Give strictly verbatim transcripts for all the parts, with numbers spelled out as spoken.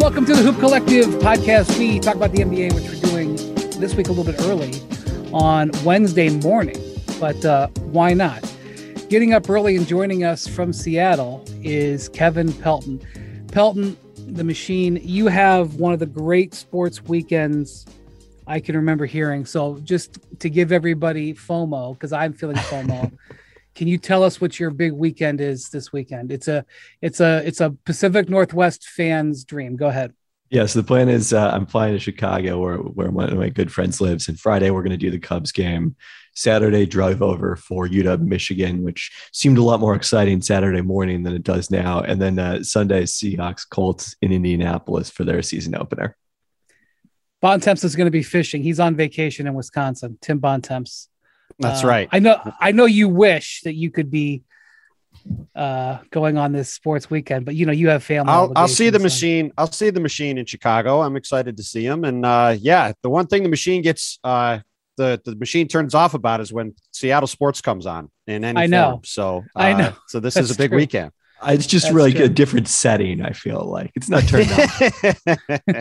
Welcome to the Hoop Collective podcast. We talk about the N B A, which we're doing this week a little bit early on Wednesday morning, but uh, why not? Getting up early and joining us from Seattle is Kevin Pelton. Pelton, the Machine, you have one of the great sports weekends I can remember hearing. So just to give everybody FOMO, because I'm feeling FOMO, can you tell us what your big weekend is this weekend? It's a, it's a, it's a Pacific Northwest fan's dream. Go ahead. Yes, yeah, so the plan is uh, I'm flying to Chicago where, where one of my good friends lives. And Friday, we're going to do the Cubs game. Saturday, drive over for U W Michigan, which seemed a lot more exciting Saturday morning than it does now. And then uh, Sunday, Seahawks Colts in Indianapolis for their season opener. Bontemps is going to be fishing. He's on vacation in Wisconsin. Tim Bontemps. That's uh, right. I know. I know you wish that you could be uh, going on this sports weekend, but you know you have family. I'll, I'll see the so. machine. I'll see the machine in Chicago. I'm excited to see him. And uh, yeah, the one thing the machine gets, uh, the the machine turns off about is when Seattle sports comes on in any I know. form. So uh, I know. So this That's is a big true. weekend. It's just That's really true. a different setting. I feel like it's not turned on.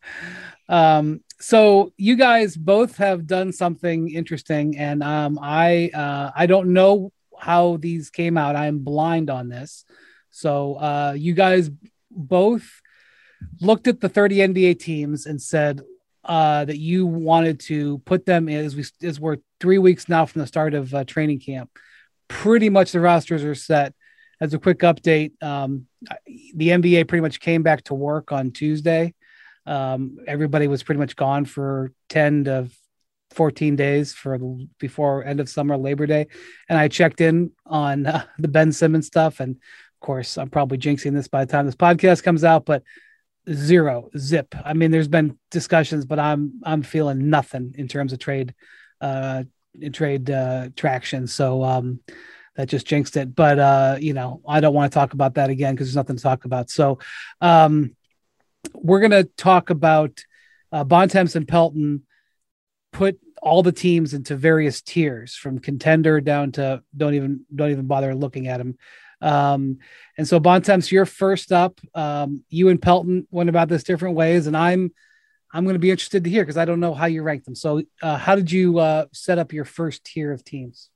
Um, so you guys both have done something interesting, and um, I uh, I don't know how these came out. I am blind on this. So uh, you guys both looked at the thirty N B A teams and said uh, that you wanted to put them in, as we as we're three weeks now from the start of uh, training camp. Pretty much the rosters are set. As a quick update, um, the N B A pretty much came back to work on Tuesday. Um, everybody was pretty much gone for ten to fourteen days for before end of summer, Labor Day. And I checked in on uh, the Ben Simmons stuff. And of course, I'm probably jinxing this by the time this podcast comes out, but zero zip. I mean, there's been discussions, but I'm, I'm feeling nothing in terms of trade, uh, trade, uh, traction. So, um, that just jinxed it. But, uh, you know, I don't want to talk about that again because there's nothing to talk about. So, um, we're going to talk about uh, Bontemps and Pelton put all the teams into various tiers from contender down to don't even don't even bother looking at them. Um, and so Bontemps, you're first up. Um, you and Pelton went about this different ways, and I'm I'm going to be interested to hear because I don't know how you rank them. So uh, how did you uh, set up your first tier of teams?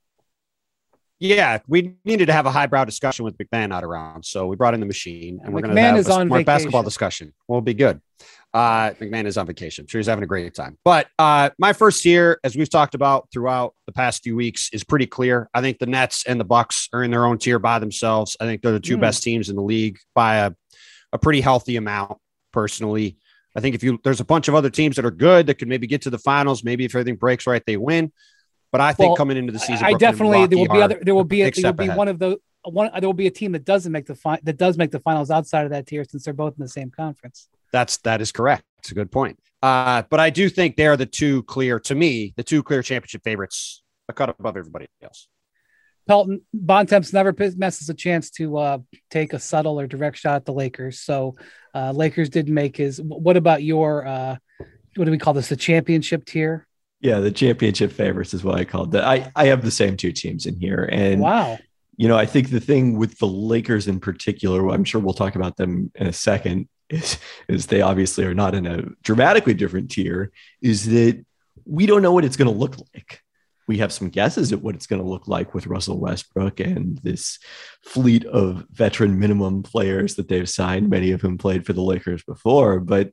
Yeah, we needed to have a highbrow discussion with McMahon not around, so we brought in the machine, and we're going to have is a on smart vacation. basketball discussion. We'll be good. Uh, McMahon is on vacation. I'm sure he's having a great time. But uh, my first tier, as we've talked about throughout the past few weeks, is pretty clear. I think the Nets and the Bucks are in their own tier by themselves. I think they're the two mm. best teams in the league by a, a pretty healthy amount, personally. I think if you there's a bunch of other teams that are good that could maybe get to the finals. Maybe if everything breaks right, they win. But I think well, coming into the season, I definitely there will be other. There will be a, there will be ahead. one of the one. There will be a team that doesn't make the fi- that does make the finals outside of that tier since they're both in the same conference. That's that is correct. It's a good point. Uh, but I do think they're the two clear to me, the two clear championship favorites, a cut above everybody else. Pelton Bontemps never misses a chance to uh, take a subtle or direct shot at the Lakers. So uh, Lakers did make his. What about your? Uh, what do we call this? The championship tier. Yeah, the championship favorites is what I called that. I, I have the same two teams in here. And, wow. you know, I think the thing with the Lakers in particular, I'm sure we'll talk about them in a second, is, is they obviously are not in a dramatically different tier, is that we don't know what it's going to look like. We have some guesses at what it's going to look like with Russell Westbrook and this fleet of veteran minimum players that they've signed, many of whom played for the Lakers before, but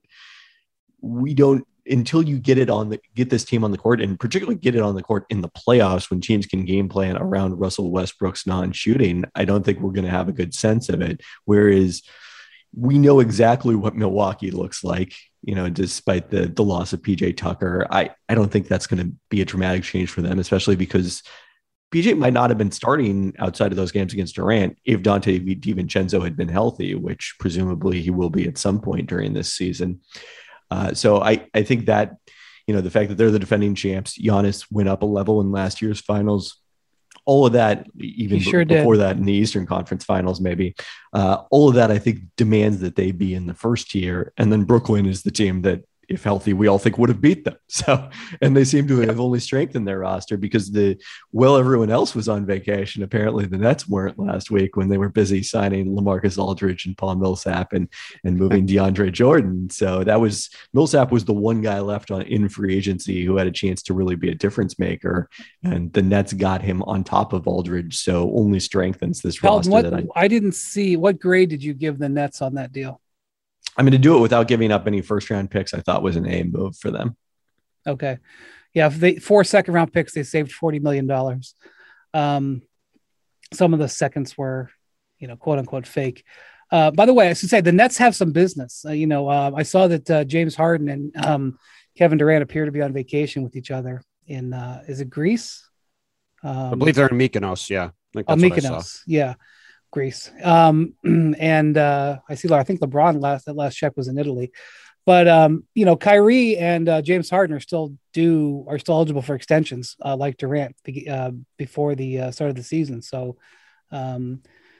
we don't, until you get it on the get this team on the court, and particularly get it on the court in the playoffs when teams can game plan around Russell Westbrook's non-shooting, I don't think we're going to have a good sense of it. Whereas we know exactly what Milwaukee looks like, you know, despite the the loss of P J Tucker. I, I don't think that's going to be a dramatic change for them, especially because P J might not have been starting outside of those games against Durant if Dante DiVincenzo had been healthy, which presumably he will be at some point during this season. Uh, so I, I think that, you know, the fact that they're the defending champs, Giannis went up a level in last year's finals, all of that, even sure b- before did. that in the Eastern Conference finals, maybe uh, all of that, I think demands that they be in the first tier. And then Brooklyn is the team that if healthy, we all think would have beat them. So, and they seem to have only strengthened their roster because the, well, everyone else was on vacation. Apparently the Nets weren't last week when they were busy signing LaMarcus Aldridge and Paul Millsap and, and moving DeAndre Jordan. So that was, Millsap was the one guy left on in free agency who had a chance to really be a difference maker. And the Nets got him on top of Aldridge. So only strengthens this Pelton, roster. what, that I, I didn't see, what grade did you give the Nets on that deal? I'm going to do it without giving up any first round picks. I thought was an A move for them. Okay. Yeah. If they four second round picks, they saved forty million dollars. Um, some of the seconds were, you know, quote unquote fake. Uh, by the way, I should say the Nets have some business. Uh, you know, uh, I saw that uh, James Harden and um, Kevin Durant appear to be on vacation with each other in, uh, is it Greece? Um, I believe they're in Mykonos. Yeah. I think oh, that's what I saw. Mykonos. Yeah. Greece. Um, and uh, I see, I think LeBron last, that last check was in Italy, but um, you know, Kyrie and uh, James Harden are still due, are still eligible for extensions uh, like Durant uh, before the uh, start of the season. So um,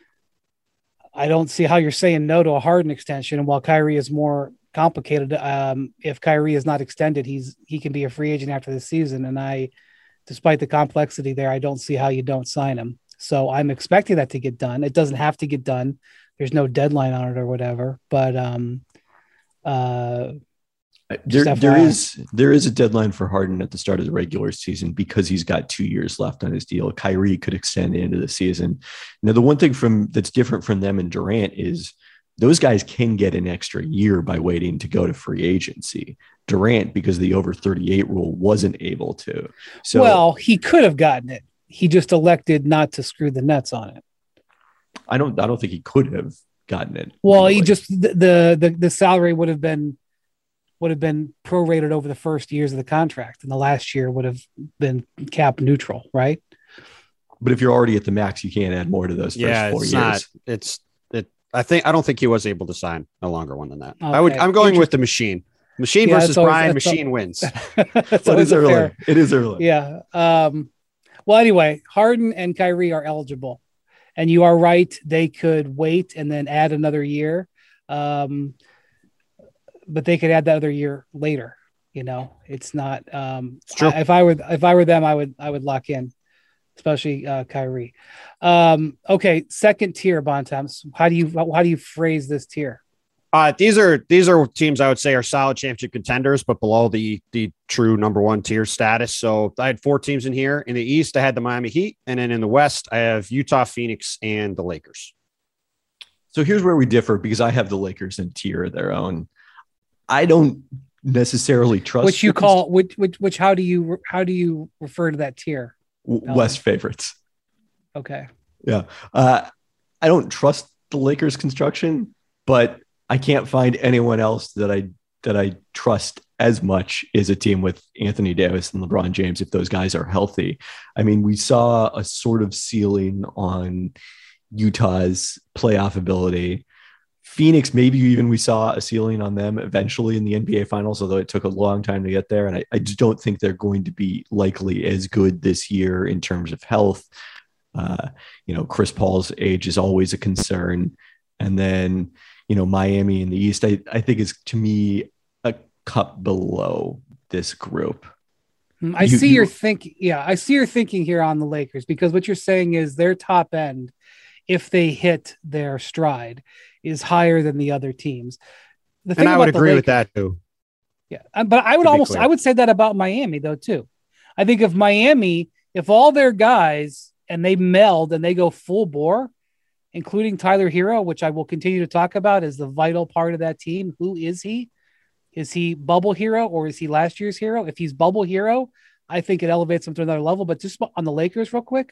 I don't see how you're saying no to a Harden extension. And while Kyrie is more complicated, um, if Kyrie is not extended, he's, he can be a free agent after the season. And I, despite the complexity there, I don't see how you don't sign him. So I'm expecting that to get done. It doesn't have to get done. There's no deadline on it or whatever, but um, uh, there, there is, there is a deadline for Harden at the start of the regular season because he's got two years left on his deal. Kyrie could extend into the season. Now, the one thing from that's different from them and Durant is those guys can get an extra year by waiting to go to free agency. Durant, because the over thirty-eight rule, wasn't able to. So, well, he could have gotten it. He just elected not to screw the Nets on it. I don't, I don't think he could have gotten it. Well, really. he just, the, the, the salary would have been, would have been prorated over the first years of the contract. And the last year would have been cap neutral. Right. But if you're already at the max, you can't add more to those first yeah, four it's years. Not, it's, it, I think, I don't think he was able to sign a longer one than that. Okay. I would, I'm going with the machine. Machine yeah, versus always, Brian. Machine all, wins. It is early. Fair. It is early. Yeah. Um, Well, anyway, Harden and Kyrie are eligible, and you are right. They could wait and then add another year, um, but they could add that other year later. You know, it's not. Um, it's true. I, if I were if I were them, I would I would lock in, especially uh, Kyrie. Um, okay, second tier, Bontemps. How do you how do you phrase this tier? Uh, these are these are teams I would say are solid championship contenders, but below the the true number one tier status. So I had four teams in here. In the East, I had the Miami Heat, and then in the West, I have Utah, Phoenix, and the Lakers. So here's where we differ because I have the Lakers in tier of their own. I don't necessarily trust which you call which which which how do you how do you refer to that tier? West favorites. Okay. Yeah, uh, I don't trust the Lakers construction, but I can't find anyone else that I that I trust as much as a team with Anthony Davis and LeBron James if those guys are healthy. I mean, we saw a sort of ceiling on Utah's playoff ability. Phoenix, maybe even we saw a ceiling on them eventually in the N B A Finals, although it took a long time to get there. And I, I just don't think they're going to be likely as good this year in terms of health. Uh, you know, Chris Paul's age is always a concern. And then you know, Miami in the East, I, I think is to me a cup below this group. I you, see you, your thinking. Yeah, I see your thinking here on the Lakers because what you're saying is their top end, if they hit their stride, is higher than the other teams. The thing and I would agree Lakers, with that too. Yeah, but I would almost, clear. I would say that about Miami though too. I think if Miami, if all their guys and they meld and they go full bore, including Tyler Hero, which I will continue to talk about as the vital part of that team. Who is he? Is he bubble hero or is he last year's hero? If he's bubble hero, I think it elevates him to another level. But just on the Lakers real quick,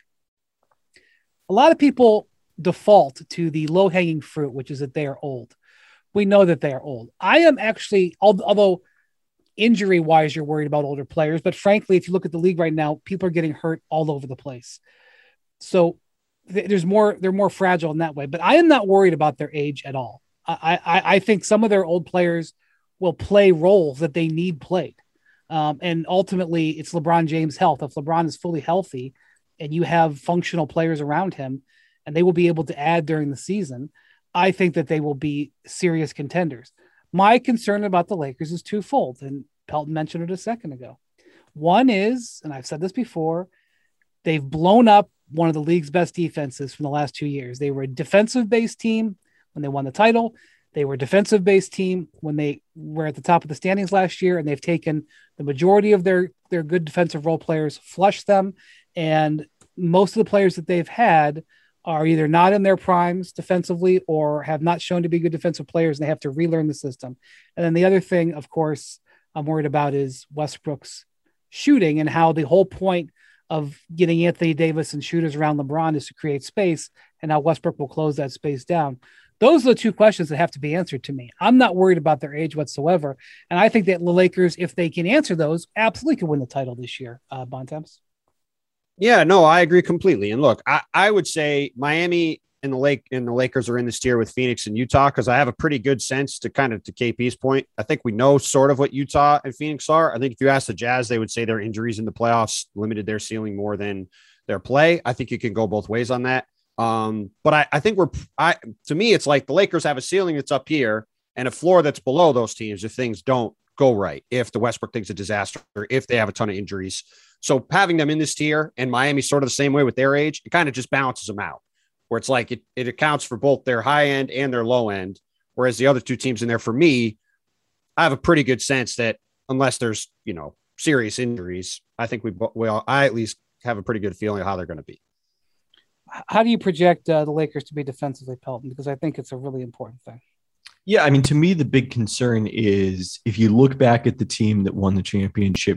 a lot of people default to the low hanging fruit, which is that they are old. We know that they are old. I am actually, although injury wise, you're worried about older players, but frankly, if you look at the league right now, people are getting hurt all over the place. So there's more, they're more fragile in that way, but I am not worried about their age at all. I, I, I think some of their old players will play roles that they need played. Um, and ultimately it's LeBron James' health. If LeBron is fully healthy and you have functional players around him and they will be able to add during the season, I think that they will be serious contenders. My concern about the Lakers is twofold, and Pelton mentioned it a second ago. One is, and I've said this before, they've blown up one of the league's best defenses from the last two years. They were a defensive-based team when they won the title. They were a defensive-based team when they were at the top of the standings last year, and they've taken the majority of their, their good defensive role players, flushed them, and most of the players that they've had are either not in their primes defensively or have not shown to be good defensive players, and they have to relearn the system. And then the other thing, of course, I'm worried about is Westbrook's shooting, and how the whole point of getting Anthony Davis and shooters around LeBron is to create space, and how Westbrook will close that space down. Those are the two questions that have to be answered to me. I'm not worried about their age whatsoever. And I think that the Lakers, if they can answer those, absolutely could win the title this year. Uh, Bontemps. Yeah, no, I agree completely. And look, I, I would say Miami and the Lake and the Lakers are in this tier with Phoenix and Utah, because I have a pretty good sense to kind of to K P's point. I think we know sort of what Utah and Phoenix are. I think if you ask the Jazz, they would say their injuries in the playoffs limited their ceiling more than their play. I think you can go both ways on that. Um, but I, I think we're, I, to me, it's like the Lakers have a ceiling that's up here and a floor that's below those teams if things don't go right, if the Westbrook thing's a disaster, if they have a ton of injuries. So having them in this tier, and Miami's sort of the same way with their age, it kind of just balances them out, where it's like it, it accounts for both their high end and their low end. Whereas the other two teams in there, for me, I have a pretty good sense that unless there's, you know, serious injuries, I think we, well, I at least have a pretty good feeling of how they're going to be. How do you project uh, the Lakers to be defensively, Pelton? Because I think it's a really important thing. Yeah, I mean, to me, the big concern is if you look back at the team that won the championship,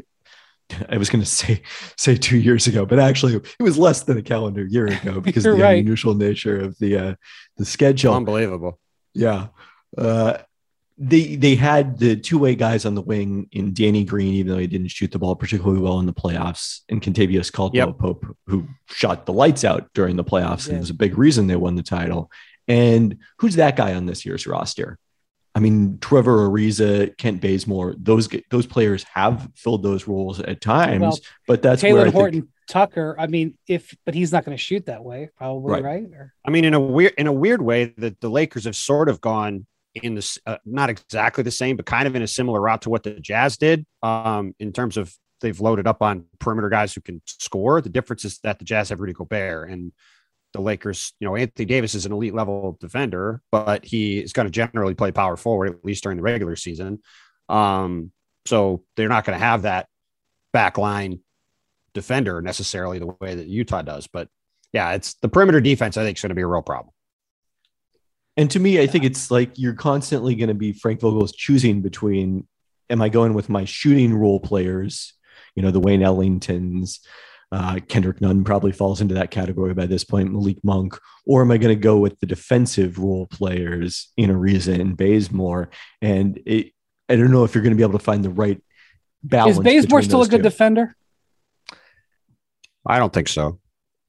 I was going to say say two years ago, but actually it was less than a calendar year ago because of the right. unusual nature of the uh, the schedule. Unbelievable. Yeah. Uh, they they had the two-way guys on the wing in Danny Green, even though he didn't shoot the ball particularly well in the playoffs, and Kentavious Caldwell-Pope, yep. who shot the lights out during the playoffs, yeah. and was a big reason they won the title. And who's that guy on this year's roster? I mean, Trevor Ariza, Kent Bazemore, those those players have filled those roles at times, well, but that's Taylor where I Horton think, Tucker. I mean, if but he's not going to shoot that way, probably, right? right? Or, I mean, in a weird in a weird way, that the Lakers have sort of gone in this, uh, not exactly the same, but kind of in a similar route to what the Jazz did, um, in terms of they've loaded up on perimeter guys who can score. The difference is that the Jazz have Rudy Gobert, and the Lakers, you know, Anthony Davis is an elite level defender, but he is going to generally play power forward, at least during the regular season. Um, so they're not going to have that backline defender necessarily the way that Utah does. But yeah, it's the perimeter defense, I think, is going to be a real problem. And to me, I think it's like you're constantly going to be Frank Vogel's choosing between, am I going with my shooting role players, you know, the Wayne Ellingtons, uh, Kendrick Nunn probably falls into that category by this point, Malik Monk, or am I going to go with the defensive role players in Ariza and Bazemore? And it, I don't know if you're going to be able to find the right balance. Is Bazemore still a good two. defender? I don't think so.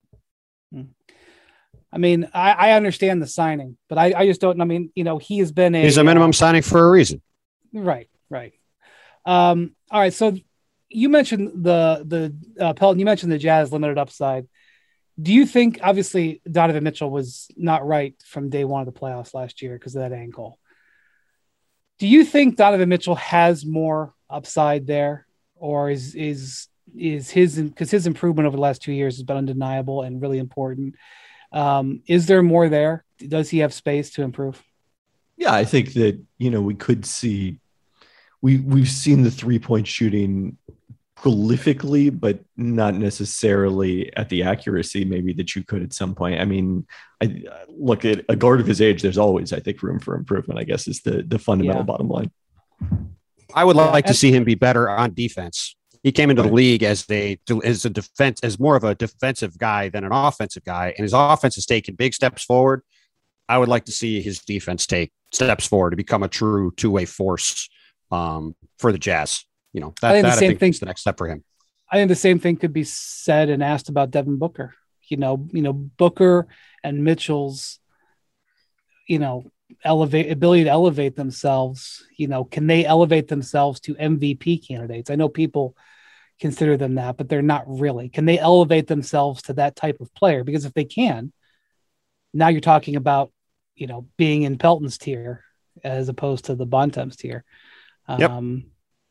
I mean, I, I understand the signing, but I, I just don't. I mean, you know, he has been a he's a minimum uh, signing for a reason. Right, right. Um, all right. So you mentioned the the uh, Pelton. You mentioned the Jazz limited upside. Do you think, obviously, Donovan Mitchell was not right from day one of the playoffs last year because of that ankle? Do you think Donovan Mitchell has more upside there, or is is is his because his improvement over the last two years has been undeniable and really important? Um, is there more there? Does he have space to improve? Yeah, I think that, you know, we could see, we, we've seen the three point shooting prolifically, but not necessarily at the accuracy maybe that you could at some point. I mean, I look at a guard of his age, there's always, I think, room for improvement, I guess, is the, the fundamental yeah. bottom line. I would like yeah, to see him be better on defense. He came into right. the league as a as a defense as more of a defensive guy than an offensive guy, and his offense has taken big steps forward. I would like to see his defense take steps forward to become a true two-way force um, for the Jazz. You know, that, I think, that, the, same I think thing, is the next step for him. I think the same thing could be said and asked about Devin Booker. You know, you know, Booker and Mitchell's, you know, elevate ability to elevate themselves. You know, can they elevate themselves to M V P candidates? I know people consider them that, but they're not really. Can they elevate themselves to that type of player? Because if they can, now you're talking about, you know, being in Pelton's tier as opposed to the Bontemps tier. Yep. Um,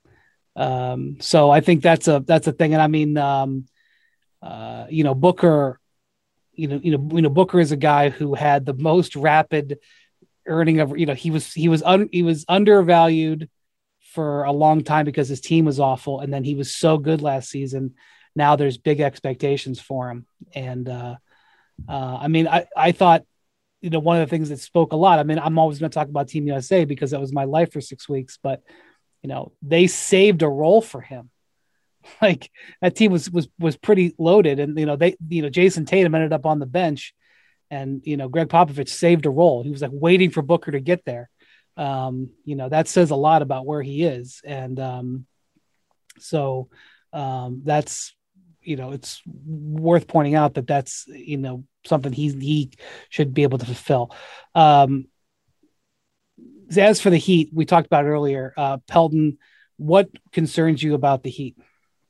um, so I think that's a that's a thing. And I mean, um, uh, you know, Booker, you know, you know, you know, Booker is a guy who had the most rapid earning of, you know, he was he was un, he was undervalued for a long time because his team was awful, and then he was so good last season. Now there's big expectations for him, and uh, uh, I mean, I I thought, you know, one of the things that spoke a lot. I mean, I'm always going to talk about Team U S A because that was my life for six weeks, but you know, they saved a role for him. Like that team was was was pretty loaded, and you know they you know Jason Tatum ended up on the bench, and you know Greg Popovich saved a role. He was like waiting for Booker to get there. Um, you know that says a lot about where he is, and um, so um, that's you know it's worth pointing out that that's you know something he he should be able to fulfill. Um, as for the Heat, we talked about earlier. Uh, Pelton, what concerns you about the Heat?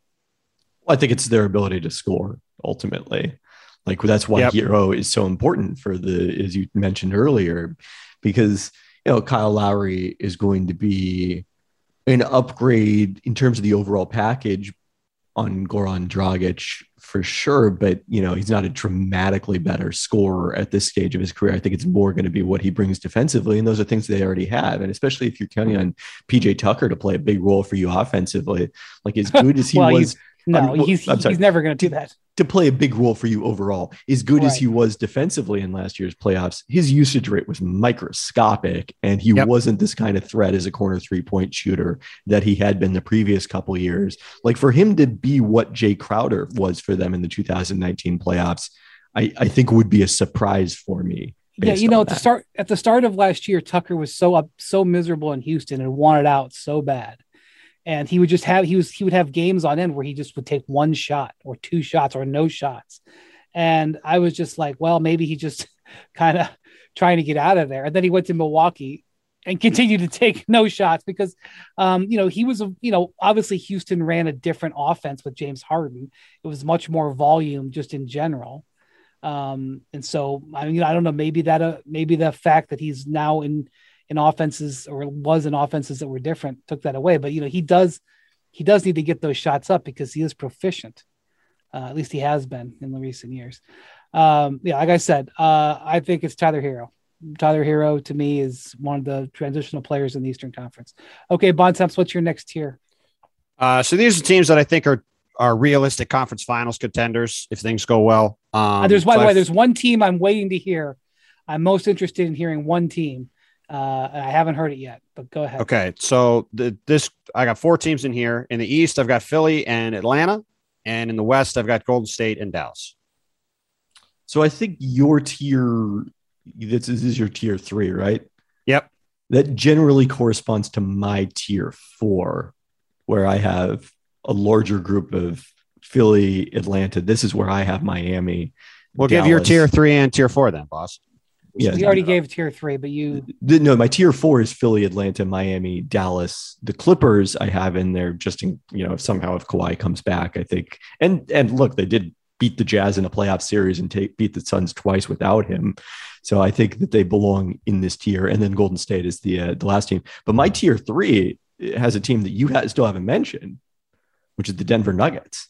I think it's their ability to score ultimately. Like that's why Yep. Hero is so important for the, as you mentioned earlier, because, you know, Kyle Lowry is going to be an upgrade in terms of the overall package on Goran Dragic for sure. But, you know, he's not a dramatically better scorer at this stage of his career. I think it's more going to be what he brings defensively. And those are things they already have. And especially if you're counting on P J Tucker to play a big role for you offensively, like as good as he well, was. No, I mean, he's I'm sorry. he's never going to do that. To play a big role for you overall, as good as Right. he was defensively in last year's playoffs, his usage rate was microscopic, and he Yep. wasn't this kind of threat as a corner three-point shooter that he had been the previous couple of years. Like for him to be what Jay Crowder was for them in the two thousand nineteen playoffs, I, I think would be a surprise for me. Yeah, based you know, on at the that. start at the start of last year, Tucker was so up, so miserable in Houston and wanted out so bad. And he would just have he was he would have games on end where he just would take one shot or two shots or no shots. And I was just like, well, maybe he just kind of trying to get out of there. And then he went to Milwaukee and continued to take no shots because um, you know, he was a, you know, obviously Houston ran a different offense with James Harden. It was much more volume just in general. Um, and so I mean, I don't know, maybe that uh, maybe the fact that he's now in in offenses or was in offenses that were different took that away. But, you know, he does, he does need to get those shots up because he is proficient. Uh, at least he has been in the recent years. Um, yeah, like I said, uh, I think it's Tyler Hero. Tyler Hero to me is one of the transitional players in the Eastern Conference. Okay, Bontemps, what's your next tier? Uh, so these are teams that I think are are realistic conference finals contenders if things go well. Um, Uh, there's, by so the way, I've- there's one team I'm waiting to hear. I'm most interested in hearing one team. Uh, I haven't heard it yet, but go ahead. Okay, so the, this I got four teams in here. In the East, I've got Philly and Atlanta, and in the West, I've got Golden State and Dallas. So I think your tier, this is, this is your tier three, right? Yep. That generally corresponds to my tier four, where I have a larger group of Philly, Atlanta. This is where I have Miami. We'll give your Dallas. tier three and tier four then, boss. Yeah, You already gave tier three, but you The- no, my tier four is Philly, Atlanta, Miami, Dallas. The Clippers I have in there just in, you know, if somehow if Kawhi comes back, I think. And and look, they did beat the Jazz in a playoff series and take beat the Suns twice without him. So I think that they belong in this tier. And then Golden State is the uh, the last team. But my tier three has a team that you ha- still haven't mentioned, which is the Denver Nuggets.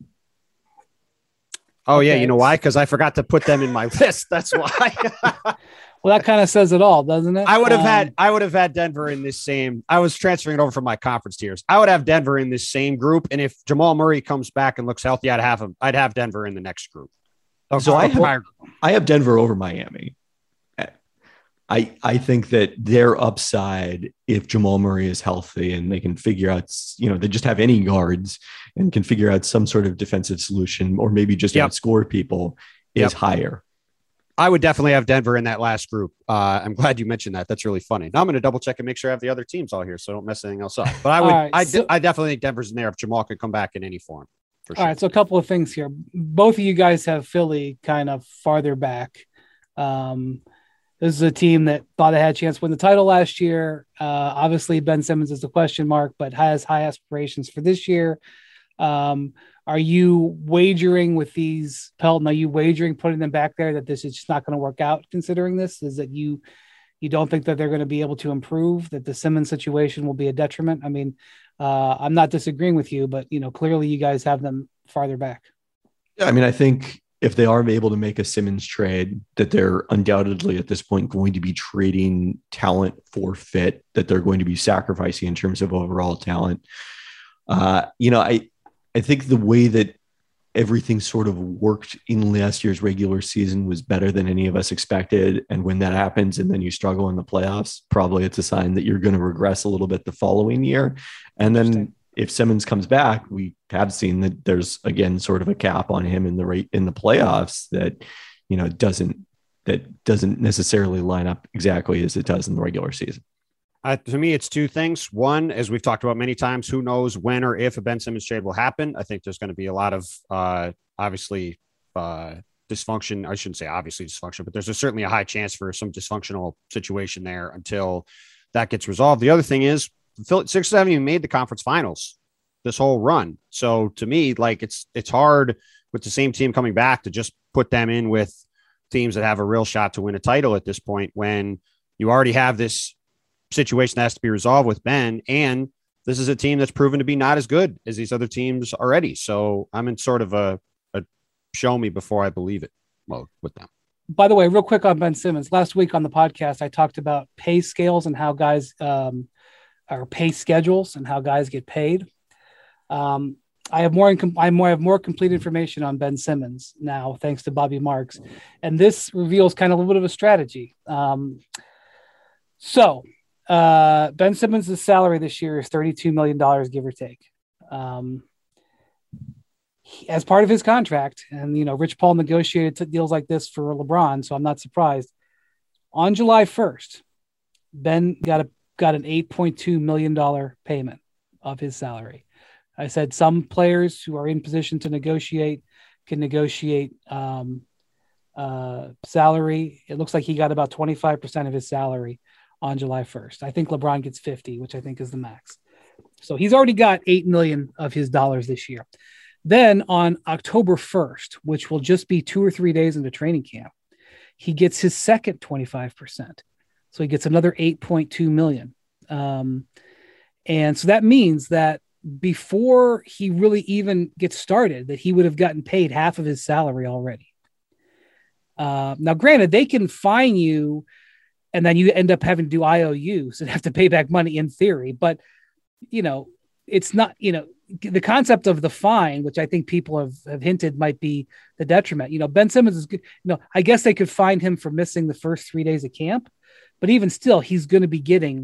Oh, yeah. Okay. You know why? Because I forgot to put them in my list. That's why. well, that kind of says it all, doesn't it? I would have Um, had I would have had Denver in this same. I was transferring it over from my conference tiers. I would have Denver in this same group, and if Jamal Murray comes back and looks healthy, I'd have him. I'd have Denver in the next group. So I have- Prior- I have Denver over Miami. I I think that their upside, if Jamal Murray is healthy and they can figure out, you know, they just have any guards and can figure out some sort of defensive solution, or maybe just Yep. outscore people, is Yep. higher. I would definitely have Denver in that last group. Uh, I'm glad you mentioned that. That's really funny. Now I'm going to double check and make sure I have the other teams all here, so I don't mess anything else up. But I would, All right, I, so- I definitely think Denver's in there if Jamal could come back in any form. For sure. All right, so a couple of things here. Both of you guys have Philly kind of farther back. Um, this is a team that thought they had a chance to win the title last year. Uh, obviously, Ben Simmons is a question mark, but has high aspirations for this year. Um, are you wagering with these Pelton? Are you wagering putting them back there that this is just not going to work out? Considering this, is that you You don't think that they're going to be able to improve, that the Simmons situation will be a detriment? I mean, uh, I'm not disagreeing with you, but, you know, clearly you guys have them farther back. Yeah, I mean, I think if they are able to make a Simmons trade, that they're undoubtedly at this point going to be trading talent for fit, that they're going to be sacrificing in terms of overall talent. Uh, you know, I, I think the way that everything sort of worked in last year's regular season was better than any of us expected. And when that happens and then you struggle in the playoffs, probably it's a sign that you're going to regress a little bit the following year. And then if Simmons comes back, we have seen that there's, again, sort of a cap on him in the rate in the playoffs that, you know, doesn't, that doesn't necessarily line up exactly as it does in the regular season. Uh, to me, it's two things. One, as we've talked about many times, who knows when or if a Ben Simmons trade will happen. I think there's going to be a lot of, uh, obviously, uh, dysfunction. I shouldn't say obviously dysfunction, but there's a, certainly a high chance for some dysfunctional situation there until that gets resolved. The other thing is, Sixers haven't even made the conference finals this whole run. So to me, like it's it's hard with the same team coming back to just put them in with teams that have a real shot to win a title at this point when you already have this situation that has to be resolved with Ben, and this is a team that's proven to be not as good as these other teams already. So I'm in sort of a, a show me before I believe it mode with them. By the way, real quick on Ben Simmons, last week on the podcast, I talked about pay scales and how guys um, or pay schedules and how guys get paid. Um, I have more, incom- I more have more complete information on Ben Simmons now, thanks to Bobby Marks. And this reveals kind of a little bit of a strategy. Um, so uh, Ben Simmons' salary this year is thirty-two million dollars, give or take. Um, he, as part of his contract, and, you know, Rich Paul negotiated t- deals like this for LeBron, so I'm not surprised. On July first, Ben got a got an eight point two million dollars payment of his salary. I said some players who are in position to negotiate can negotiate um, uh, salary. It looks like he got about twenty-five percent of his salary on July first. I think LeBron gets fifty, which I think is the max. So he's already got eight million dollars of his dollars this year. Then on October first, which will just be two or three days into training camp, he gets his second twenty-five percent. So he gets another eight point two million dollars. Um, and so that means that before he really even gets started, that he would have gotten paid half of his salary already. Uh, now, granted, they can fine you and then you end up having to do I O Us and have to pay back money in theory. But, you know, it's not, you know, the concept of the fine, which I think people have, have hinted might be the detriment. You know, Ben Simmons is good. You know, I guess they could fine him for missing the first three days of camp, but even still, he's going to be getting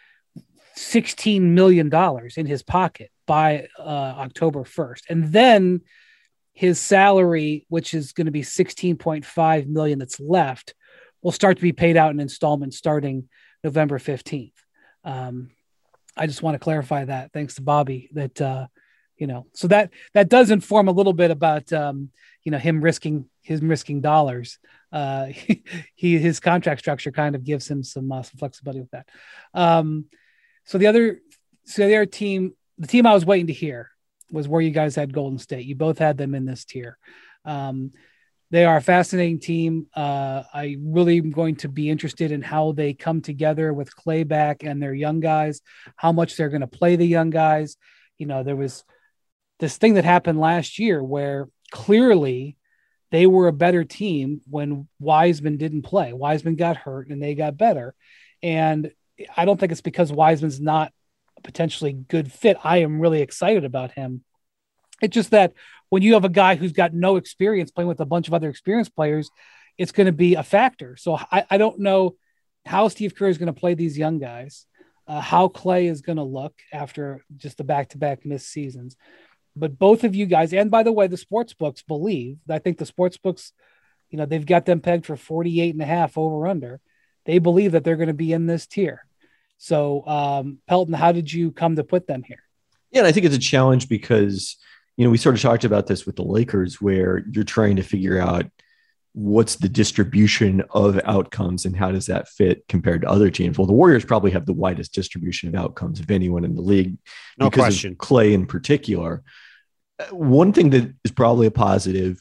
sixteen million dollars in his pocket by uh, October first. And then his salary, which is going to be sixteen point five million dollars that's left, will start to be paid out in installments starting November fifteenth. Um, I just want to clarify that, thanks to Bobby, that, uh, you know, so that, that does inform a little bit about, um, you know, him risking his risking dollars. Uh, he, he, his contract structure kind of gives him some, uh, some flexibility with that. Um, so the other, so the other team, the team I was waiting to hear was where you guys had Golden State. You both had them in this tier. Um, They are a fascinating team. Uh, I really am going to be interested in how they come together with Clay back and their young guys, how much they're going to play the young guys. You know, there was this thing that happened last year where clearly they were a better team when Wiseman didn't play. Wiseman got hurt and they got better. And I don't think it's because Wiseman's not a potentially good fit. I am really excited about him. It's just that when you have a guy who's got no experience playing with a bunch of other experienced players, it's going to be a factor. So I, I don't know how Steve Kerr is going to play these young guys, uh, how Clay is going to look after just the back-to-back missed seasons. But both of you guys, and by the way, the sports books believe, I think the sports books, you know, they've got them pegged for forty-eight and a half over under. They believe that they're going to be in this tier. So um, Pelton, how did you come to put them here? Yeah, and I think it's a challenge because, you know, we sort of talked about this with the Lakers, where you're trying to figure out what's the distribution of outcomes and how does that fit compared to other teams. Well, the Warriors probably have the widest distribution of outcomes of anyone in the league, no because question. of Clay in particular. One thing that is probably a positive,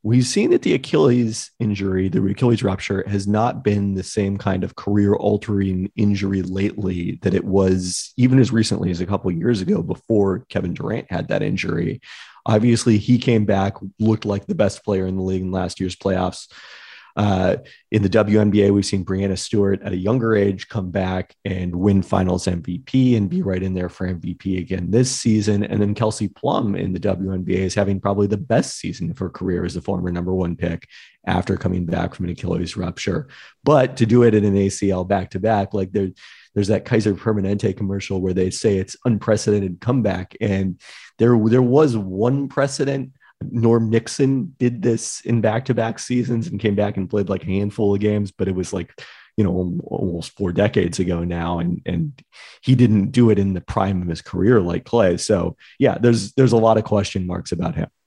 we've seen that the Achilles injury, the Achilles rupture, has not been the same kind of career-altering injury lately that it was even as recently as a couple of years ago before Kevin Durant had that injury. Obviously, he came back, looked like the best player in the league in last year's playoffs. Uh, in the W N B A, we've seen Breanna Stewart at a younger age come back and win finals M V P and be right in there for M V P again this season. And then Kelsey Plum in the W N B A is having probably the best season of her career as a former number one pick after coming back from an Achilles rupture. But to do it in an A C L back-to-back, like there, there's that Kaiser Permanente commercial where they say it's unprecedented comeback. And there, there was one precedent. Norm Nixon did this in back-to-back seasons and came back and played like a handful of games, but it was like, you know, almost four decades ago now. And, and he didn't do it in the prime of his career like Klay. So yeah, there's, there's a lot of question marks about him.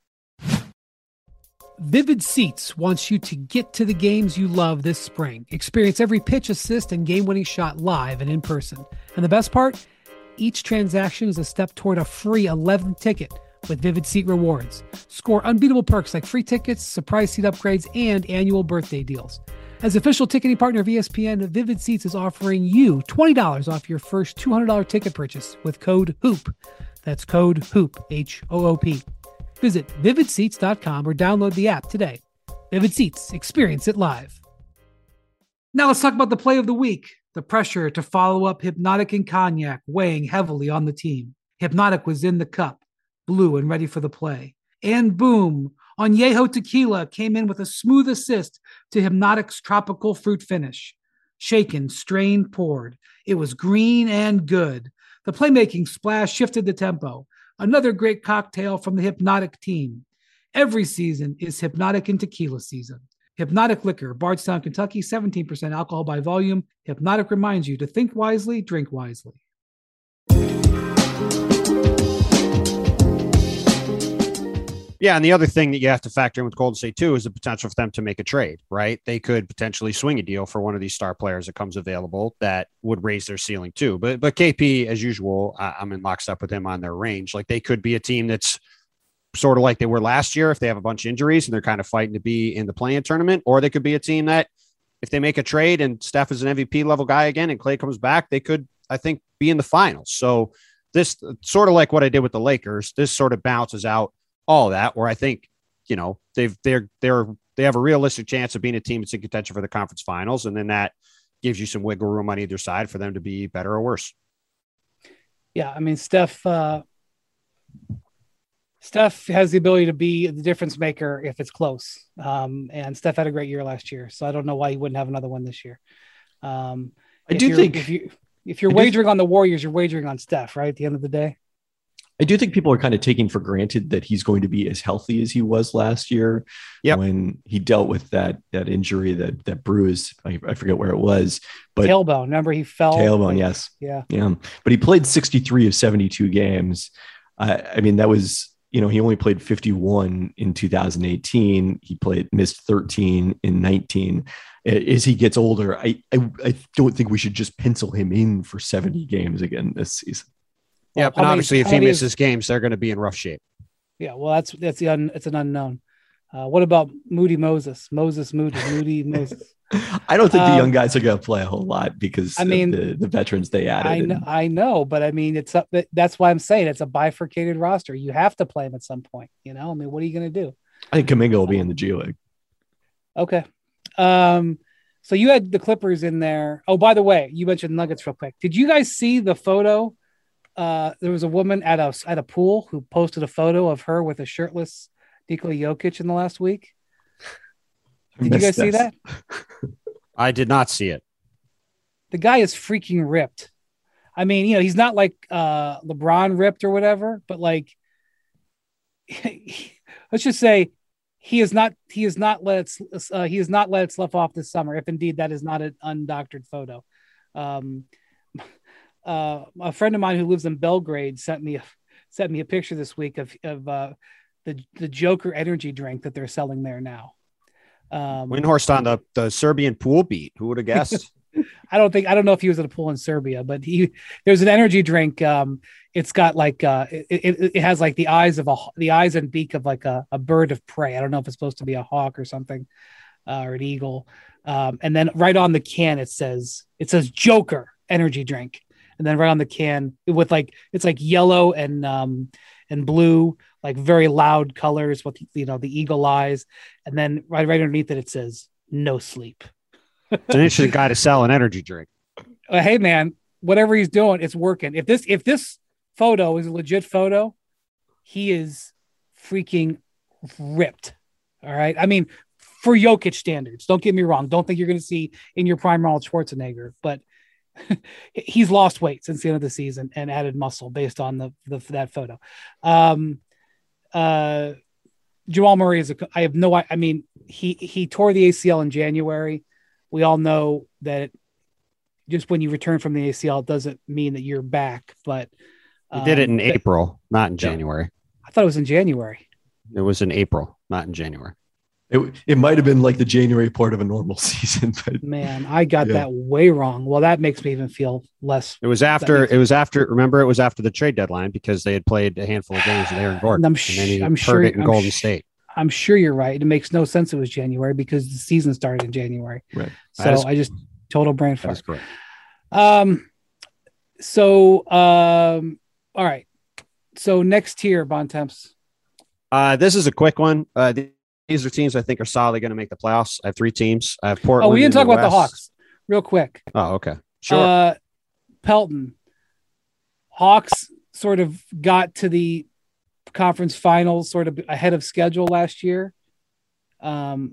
Vivid Seats wants you to get to the games you love this spring. Experience every pitch, assist, and game-winning shot live and in person. And the best part, each transaction is a step toward a free eleventh ticket with Vivid Seat Rewards. Score unbeatable perks like free tickets, surprise seat upgrades, and annual birthday deals. As official ticketing partner of E S P N, Vivid Seats is offering you twenty dollars off your first two hundred dollars ticket purchase with code HOOP. That's code HOOP, H O O P. Visit vivid seats dot com or download the app today. Vivid Seats, experience it live. Now let's talk about the play of the week. The pressure to follow up Hypnotic and Cognac weighing heavily on the team. Hypnotic was in the cup, blue and ready for the play. And boom, Añejo Tequila came in with a smooth assist to Hypnotic's tropical fruit finish. Shaken, strained, poured. It was green and good. The playmaking splash shifted the tempo. Another great cocktail from the Hypnotic team. Every season is Hypnotic and Tequila season. Hypnotic Liquor, Bardstown, Kentucky, seventeen percent alcohol by volume. Hypnotic reminds you to think wisely, drink wisely. Yeah, and the other thing that you have to factor in with Golden State too is the potential for them to make a trade, right? They could potentially swing a deal for one of these star players that comes available that would raise their ceiling too. But but K P, as usual, I, I'm in lockstep with him on their range. Like they could be a team that's sort of like they were last year if they have a bunch of injuries and they're kind of fighting to be in the play-in tournament, or they could be a team that if they make a trade and Steph is an M V P level guy again and Klay comes back, they could, I think, be in the finals. So this sort of like what I did with the Lakers, this sort of bounces out all that, where I think, you know, they've, they're, they're, they have a realistic chance of being a team that's in contention for the conference finals. And then that gives you some wiggle room on either side for them to be better or worse. Yeah. I mean, Steph, uh, Steph has the ability to be the difference maker if it's close. Um, and Steph had a great year last year, so I don't know why he wouldn't have another one this year. Um, I do think if you, if you're wagering th- on the Warriors, you're wagering on Steph, right? At the end of the day. I do think people are kind of taking for granted that he's going to be as healthy as he was last year. Yep. When he dealt with that, that injury, that, that bruise, I, I forget where it was, but tailbone. Remember he fell. Tailbone. Like, yes. Yeah. Yeah. But he played sixty-three of seventy-two games. Uh, I mean, that was, you know, he only played fifty-one in two thousand eighteen. He played, missed thirteen in nineteen. As he gets older, I, I, I don't think we should just pencil him in for seventy games again this season. Yeah, well, and obviously, many, if he misses is, games, they're going to be in rough shape. Yeah, well, that's that's the un, it's an unknown. Uh, what about Moody Moses? Moses Moody, Moody Moses. I don't think um, the young guys are going to play a whole lot because I mean, of the, the veterans they added. I know, and, I know, but I mean, it's up. That's why I'm saying it's a bifurcated roster. You have to play him at some point. You know, I mean, what are you going to do? I think Kuminga will be in the G League. Okay. Um. So you had the Clippers in there. Oh, by the way, you mentioned Nuggets real quick. Did you guys see the photo? Uh, there was a woman at a at a pool who posted a photo of her with a shirtless Nikola Jokic in the last week. Did you guys this. see that? I did not see it. The guy is freaking ripped. I mean, you know, he's not like uh, LeBron ripped or whatever, but like, let's just say he is not. He is not let. Uh, he has not let it slough off this summer. If indeed that is not an undoctored photo. Um, Uh, a friend of mine who lives in Belgrade sent me a, sent me a picture this week of of uh, the the Joker energy drink that they're selling there now. Um, Windhorst on the, the Serbian pool beat. Who would have guessed? I don't think I don't know if he was at a pool in Serbia, but he there's an energy drink. Um, it's got like uh, it, it, it has like the eyes of a the eyes and beak of like a, a bird of prey. I don't know if it's supposed to be a hawk or something, uh, or an eagle. Um, and then right on the can it says it says Joker energy drink, and then right on the can with like it's like yellow and um and blue, like very loud colors with you know the eagle eyes, and then right right underneath it it says no sleep. It's an interesting guy to sell an energy drink. Uh, hey man, whatever he's doing, it's working. If this if this photo is a legit photo, he is freaking ripped. All right. I mean, for Jokic standards, don't get me wrong. Don't think you're going to see in your prime Arnold Schwarzenegger, but he's lost weight since the end of the season and added muscle based on the, the that photo. Um, uh, Jamal Murray is a. I have no. I mean, he he tore the A C L in January. We all know that just when you return from the A C L, it doesn't mean that you're back. But um, he did it in but, April, not in January. I thought it was in January. It was in April, not in January. It, it might have been like the January part of a normal season, but man, I got yeah. that way wrong. Well, that makes me even feel less. It was after, it was after, remember, it was after the trade deadline because they had played a handful of games with Aaron Gordon. I'm, sh- and then he I'm sure it in I'm Golden sh- State. I'm sure you're right. It makes no sense. It was January because the season started in January. Right. So is, I just total brain fart. That's correct. Um, so, um, all right. So next tier, Bontemps. Uh, this is a quick one. Uh, these are teams I think are solidly going to make the playoffs. I have three teams. I have Portland. Oh, we didn't talk the about West. the Hawks real quick. Oh, okay. Sure. Uh, Pelton. Hawks sort of got to the conference finals sort of ahead of schedule last year. Um,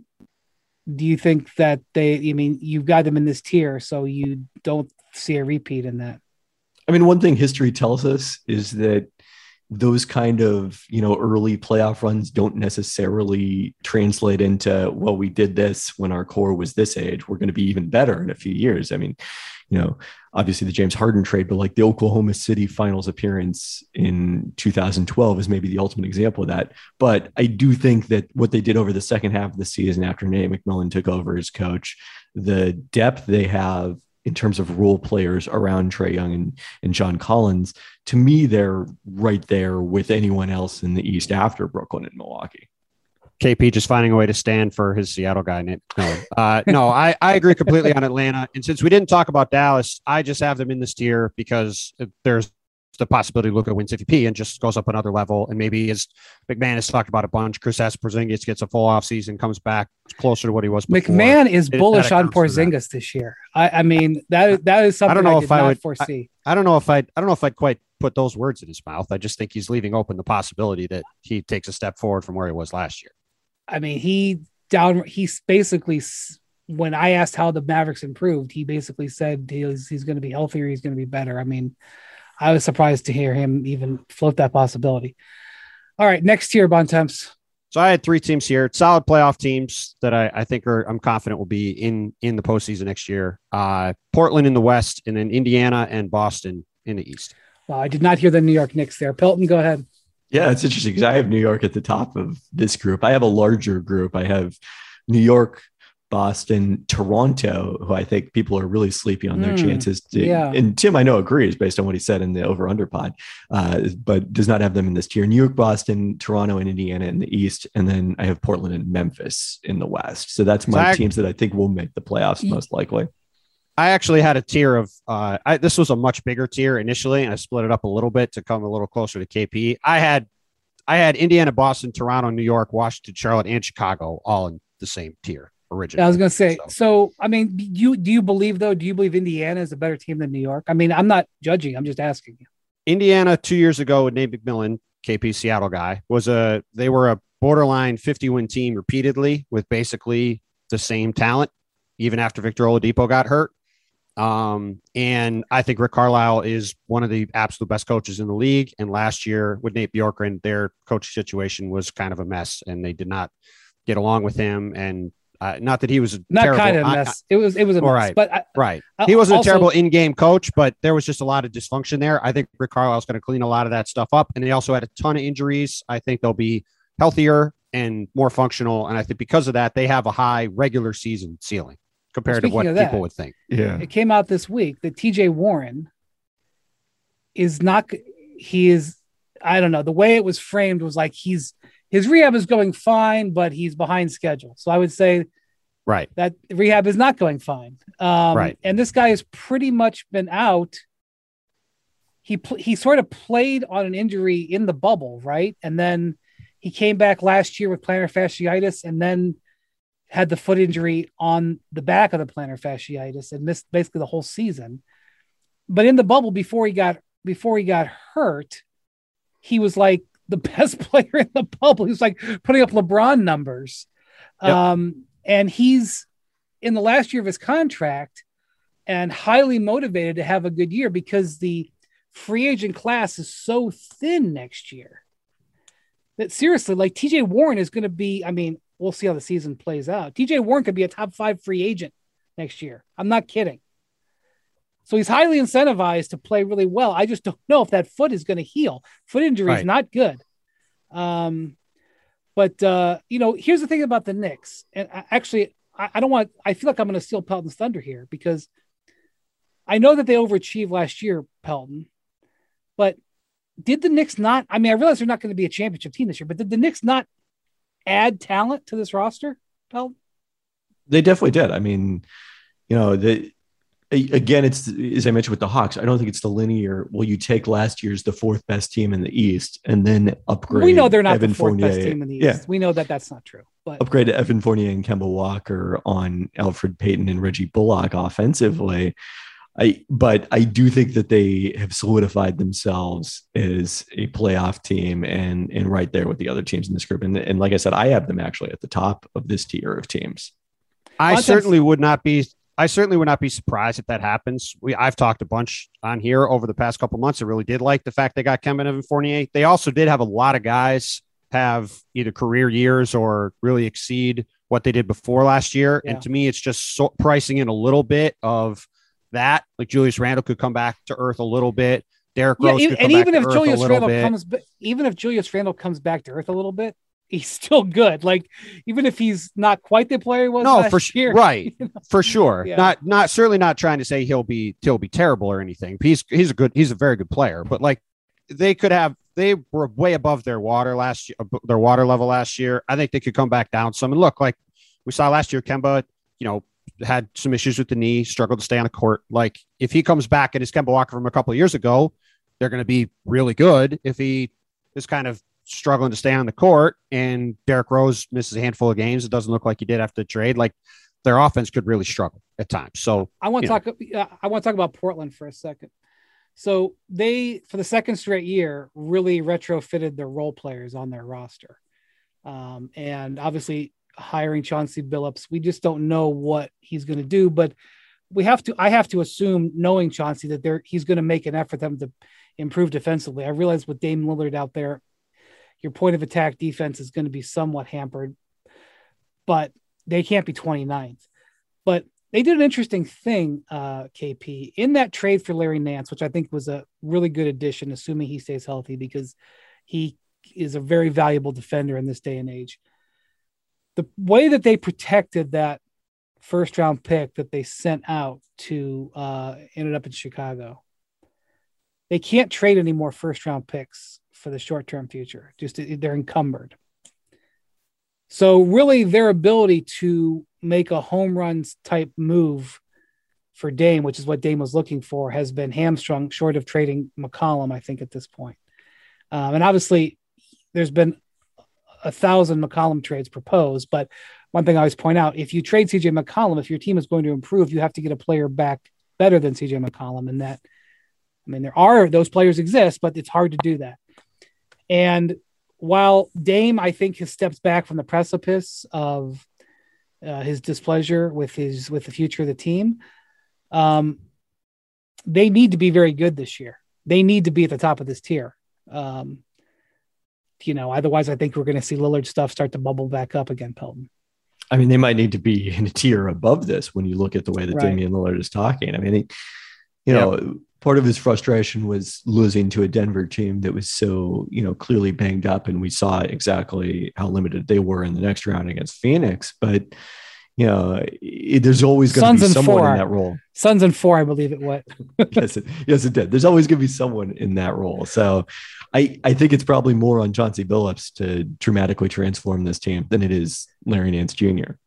do you think that they, I mean, you've got them in this tier, so you don't see a repeat in that? I mean, one thing history tells us is that those kind of, you know, early playoff runs don't necessarily translate into, well, we did this when our core was this age. We're going to be even better in a few years. I mean, you know, obviously the James Harden trade, but like the Oklahoma City finals appearance in two thousand twelve is maybe the ultimate example of that. But I do think that what they did over the second half of the season after Nate McMillan took over as coach, the depth they have in terms of role players around Trae Young and, and John Collins, to me, they're right there with anyone else in the East after Brooklyn and Milwaukee. K P just finding a way to stand for his Seattle guy. No, uh, no, I, I agree completely on Atlanta. And since we didn't talk about Dallas, I just have them in this tier because there's the possibility Luka wins M V P and just goes up another level. And maybe, as McMahon has talked about a bunch, Kristaps Porzingis gets a full offseason, comes back closer to what he was before. McMahon is it, bullish on Porzingis this year. I, I mean, that that is something I don't know I if I would foresee. I, I don't know if I I don't know if I'd quite put those words in his mouth. I just think he's leaving open the possibility that he takes a step forward from where he was last year. I mean, he down. He's basically, when I asked how the Mavericks improved, he basically said he's he's going to be healthier. He's going to be better. I mean, I was surprised to hear him even float that possibility. All right, next tier, Bontemps. So I had three teams here, solid playoff teams that I, I think are I'm confident will be in in the postseason next year. Uh, Portland in the West, and then Indiana and Boston in the East. Well, I did not hear the New York Knicks there. Pelton, go ahead. Yeah, it's interesting because I have New York at the top of this group. I have a larger group. I have New York, Boston, Toronto, who I think people are really sleepy on their mm, chances. To, yeah. And Tim, I know, agrees based on what he said in the over-under pod, uh, but does not have them in this tier. New York, Boston, Toronto, and Indiana in the East. And then I have Portland and Memphis in the West. So that's my so teams I, that I think will make the playoffs most likely. I actually had a tier of, uh, I, this was a much bigger tier initially, and I split it up a little bit to come a little closer to K P. I had, I had Indiana, Boston, Toronto, New York, Washington, Charlotte, and Chicago all in the same tier originally. I was going to say, so. so, I mean, you, do you believe though, do you believe Indiana is a better team than New York? I mean, I'm not judging, I'm just asking you. Indiana two years ago with Nate McMillan, K P Seattle guy, was a, they were a borderline fifty win team repeatedly with basically the same talent, even after Victor Oladipo got hurt. Um, and I think Rick Carlisle is one of the absolute best coaches in the league. And last year with Nate Bjorkgren, their coaching situation was kind of a mess and they did not get along with him. And uh, not that he was a not terrible, kind of mess. I, it was, it was a mess, right, but I, right. I, he wasn't also, a terrible in-game coach, but there was just a lot of dysfunction there. I think Rick Carlisle is going to clean a lot of that stuff up. And they also had a ton of injuries. I think they'll be healthier and more functional. And I think because of that, they have a high regular season ceiling compared well, to what people that, would think. Yeah. It came out this week that T J Warren is not, he is, I don't know, the way it was framed was like he's, his rehab is going fine, but he's behind schedule. So I would say right, that rehab is not going fine. Um, right. And this guy has pretty much been out. He, he sort of played on an injury in the bubble, right? And then he came back last year with plantar fasciitis and then had the foot injury on the back of the plantar fasciitis and missed basically the whole season. But in the bubble before he got before he got hurt, he was like the best player in the bubble. He was like putting up LeBron numbers. Yep. Um, and he's in the last year of his contract and highly motivated to have a good year because the free agent class is so thin next year that seriously, like T J Warren is going to be, I mean, we'll see how the season plays out. T J Warren could be a top five free agent next year. I'm not kidding. So he's highly incentivized to play really well. I just don't know if that foot is going to heal. Foot injury is right. not good. Um, but, uh, you know, here's the thing about the Knicks. And I, actually, I, I don't want, I feel like I'm going to steal Pelton's thunder here because I know that they overachieved last year, Pelton. But did the Knicks not, I mean, I realize they're not going to be a championship team this year, but did the Knicks not add talent to this roster, Pelton? They definitely did. I mean, you know, the, again, it's, as I mentioned with the Hawks, I don't think it's the linear, well, you take last year's the fourth best team in the East and then upgrade. We know they're not Evan the fourth Fournier. best team in the East. Yeah. We know that that's not true. But upgrade to Evan Fournier and Kemba Walker on Alfred Payton and Reggie Bullock offensively. I, but I do think that they have solidified themselves as a playoff team and, and right there with the other teams in this group. And, and like I said, I have them actually at the top of this tier of teams. I certainly would not be, I certainly would not be surprised if that happens. We, I've talked a bunch on here over the past couple of months. I really did like the fact they got Kemba and Evan Fournier. They also did have a lot of guys have either career years or really exceed what they did before last year. Yeah. And to me, it's just so, pricing in a little bit of that. Like Julius Randle could come back to earth a little bit. Derrick Rose yeah, could come and back even to if earth Julius a little Randle bit. comes, even if Julius Randle comes back to earth a little bit, he's still good. Like even if he's not quite the player he was no, last for year, right, you know? For sure. Yeah. Not, not certainly not trying to say he'll be he'll be terrible or anything. He's he's a good, he's a very good player. But like they could have, they were way above their water last year, their water level last year. I think they could come back down some. And look, like we saw last year, Kemba, you know, had some issues with the knee, struggled to stay on the court. Like if he comes back and is Kemba Walker from a couple of years ago, they're going to be really good. If he is kind of struggling to stay on the court and Derrick Rose misses a handful of games, it doesn't look like he did after the trade. Like their offense could really struggle at times. So I want to talk. Uh, I want to talk about Portland for a second. So they, for the second straight year, really retrofitted their role players on their roster, um, and obviously hiring Chauncey Billups. We just don't know what he's going to do, but we have to. I have to assume, knowing Chauncey, that they're he's going to make an effort them to improve defensively. I realize with Dame Lillard out there, your point of attack defense is going to be somewhat hampered, but they can't be twenty-ninth. But they did an interesting thing, uh, K P, in that trade for Larry Nance, which I think was a really good addition, assuming he stays healthy, because he is a very valuable defender in this day and age. The way that they protected that first round pick that they sent out to uh, ended up in Chicago. They can't trade any more first round picks for the short-term future. Just they're encumbered. So really their ability to make a home runs type move for Dame, which is what Dame was looking for, has been hamstrung short of trading McCollum, I think, at this point. Um, and obviously there's been a thousand McCollum trades proposed, but one thing I always point out, if you trade C J McCollum, if your team is going to improve, you have to get a player back better than C J McCollum. And that, I mean, there are, those players exist, but it's hard to do that. And while Dame, I think, has stepped back from the precipice of uh, his displeasure with his with the future of the team, um, they need to be very good this year. They need to be at the top of this tier. Um, you know, otherwise, I think we're going to see Lillard stuff start to bubble back up again, Pelton. I mean, they might need to be in a tier above this when you look at the way that Right. Damian Lillard is talking. I mean, he, you know, Yep. part of his frustration was losing to a Denver team that was so, you know, clearly banged up, and we saw exactly how limited they were in the next round against Phoenix. But, you know, it, there's always going to be someone four. in that role. Suns and four, I believe it was. yes, it, yes, it did. There's always going to be someone in that role. So I, I think it's probably more on Chauncey Billups to dramatically transform this team than it is Larry Nance Junior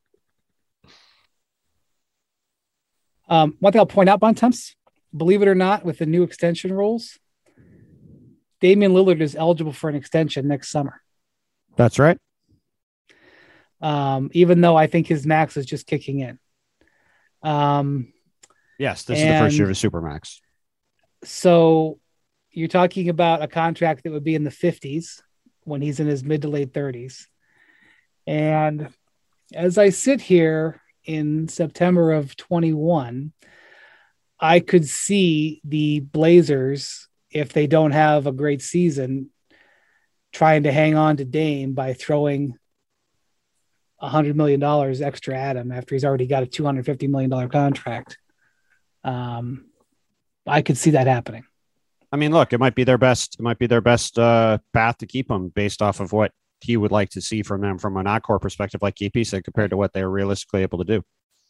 Um, one thing I'll point out, Bontemps, believe it or not, with the new extension rules, Damian Lillard is eligible for an extension next summer. That's right. Um, even though I think his max is just kicking in. Um, yes, this is the first year of a Supermax. So you're talking about a contract that would be in the fifties when he's in his mid to late thirties. And as I sit here in September of twenty-one, I could see the Blazers, if they don't have a great season, trying to hang on to Dame by throwing one hundred million dollars extra at him after he's already got a two hundred fifty million dollars contract. Um, I could see that happening. I mean, look, it might be their best. It might be their best uh, path to keep him based off of what he would like to see from them from an encore perspective, like E P said, compared to what they're realistically able to do.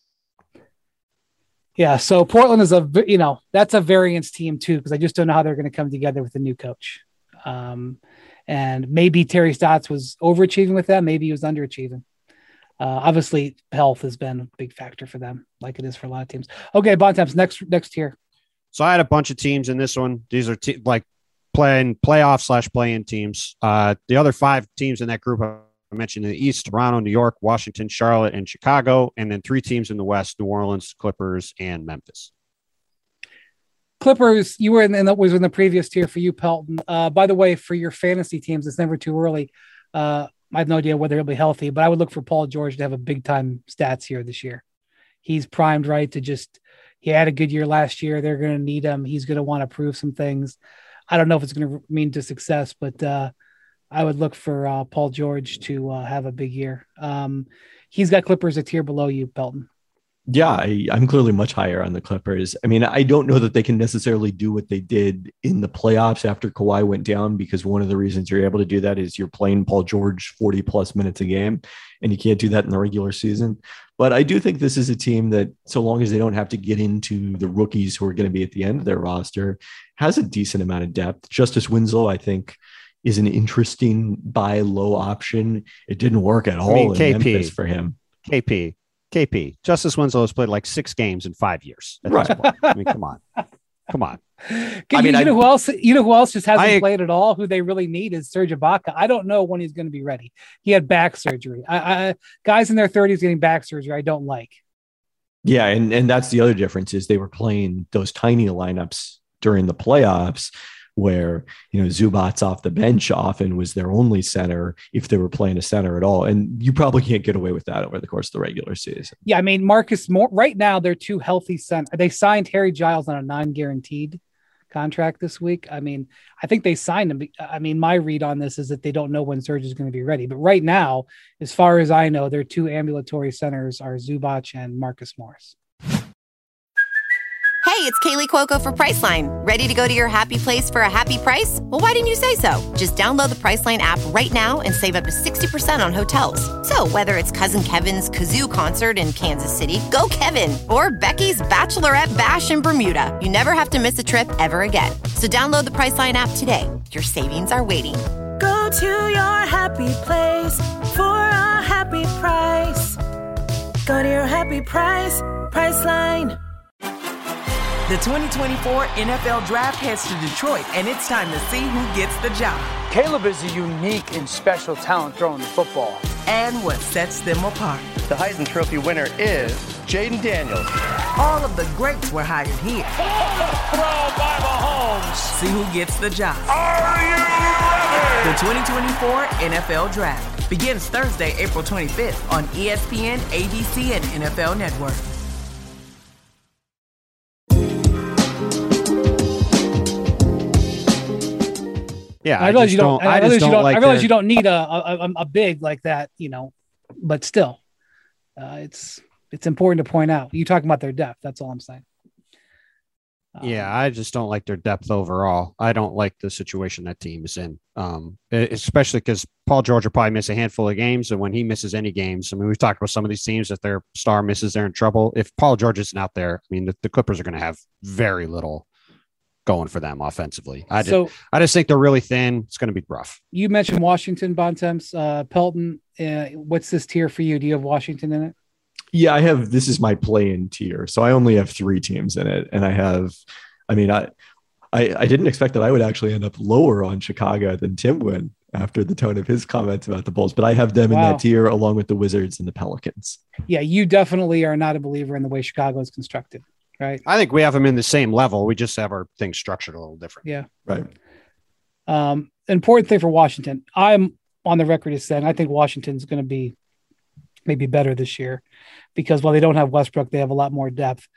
Yeah. So Portland is a, you know, that's a variance team too, because I just don't know how they're going to come together with the new coach. Um, and maybe Terry Stotts was overachieving with them. Maybe he was underachieving. Uh, obviously, health has been a big factor for them, like it is for a lot of teams. Okay, Bontemps, next next tier. So I had a bunch of teams in this one. These are te- like playing playoff slash play-in teams. Uh, the other five teams in that group I mentioned in the East: Toronto, New York, Washington, Charlotte, and Chicago, and then three teams in the West: New Orleans, Clippers, and Memphis. Clippers, you were in, in that was in the previous tier for you, Pelton. Uh, by the way, for your fantasy teams, it's never too early. Uh, I have no idea whether he'll be healthy, but I would look for Paul George to have a big time stats here this year. He's primed right to just, he had a good year last year. They're going to need him. He's going to want to prove some things. I don't know if it's going to mean to success, but uh, I would look for uh, Paul George to uh, have a big year. Um, he's got Clippers a tier below you, Pelton. Yeah, I, I'm clearly much higher on the Clippers. I mean, I don't know that they can necessarily do what they did in the playoffs after Kawhi went down, because one of the reasons you're able to do that is you're playing Paul George forty plus minutes a game, and you can't do that in the regular season. But I do think this is a team that, so long as they don't have to get into the rookies who are going to be at the end of their roster, has a decent amount of depth. Justice Winslow, I think, is an interesting buy low option. It didn't work at all I mean, in K P, Memphis for him. K P. K P, Justice Winslow has played like six games in five years. At right. This point. I mean, come on. Come on. I you, mean, you I, know who else, you know who else just hasn't I, played at all, who they really need is Serge Ibaka. I don't know when he's going to be ready. He had back surgery. I, I, guys in their thirties getting back surgery, I don't like. Yeah, and, and that's the other difference is they were playing those tiny lineups during the playoffs where, you know, Zubac's off the bench often was their only center if they were playing a center at all. And you probably can't get away with that over the course of the regular season. Yeah, I mean, Marcus Moore, right now they're two healthy center. They signed Harry Giles on a non-guaranteed contract this week. I mean, I think they signed him. I mean, my read on this is that they don't know when Serge is going to be ready. But right now, as far as I know, their two ambulatory centers are Zubac and Marcus Morris. Hey, it's Kaylee Cuoco for Priceline. Ready to go to your happy place for a happy price? Well, why didn't you say so? Just download the Priceline app right now and save up to sixty percent on hotels. So whether it's Cousin Kevin's Kazoo Concert in Kansas City, go Kevin, or Becky's Bachelorette Bash in Bermuda, you never have to miss a trip ever again. So download the Priceline app today. Your savings are waiting. Go to your happy place for a happy price. Go to your happy price, Priceline. The twenty twenty-four N F L Draft heads to Detroit, and it's time to see who gets the job. Caleb is a unique and special talent throwing the football. And what sets them apart. The Heisman Trophy winner is Jaden Daniels. All of the greats were hired here. Throw by Mahomes. See who gets the job. Are you ready? The twenty twenty-four N F L Draft begins Thursday, April twenty-fifth on E S P N, A B C, and N F L Network. Yeah, I realize you don't. don't I, I realize just you don't don't. like I realize to... you don't need a, a a big like that, you know. But still, uh, it's it's important to point out. You talking about their depth? That's all I'm saying. Yeah, I just don't like their depth overall. I don't like the situation that team is in, um, especially because Paul George will probably miss a handful of games. And when he misses any games, I mean, we've talked about some of these teams, if their star misses, they're in trouble. If Paul George isn't out there, I mean, the, the Clippers are going to have very little going for them offensively. I, so, just, I just think they're really thin. It's going to be rough. You mentioned Washington, Bontemps, uh, Pelton. Uh, what's this tier for you? Do you have Washington in it? Yeah, I have, this is my play-in tier. So I only have three teams in it. And I have, I mean, I, I, I didn't expect that I would actually end up lower on Chicago than Tim would after the tone of his comments about the Bulls, but I have them wow. in that tier along with the Wizards and the Pelicans. Yeah. You definitely are not a believer in the way Chicago is constructed, right? I think we have them in the same level. We just have our things structured a little different. Yeah. Right. Um, important thing for Washington. I'm on the record as saying, I think Washington's going to be maybe better this year because while they don't have Westbrook, they have a lot more depth.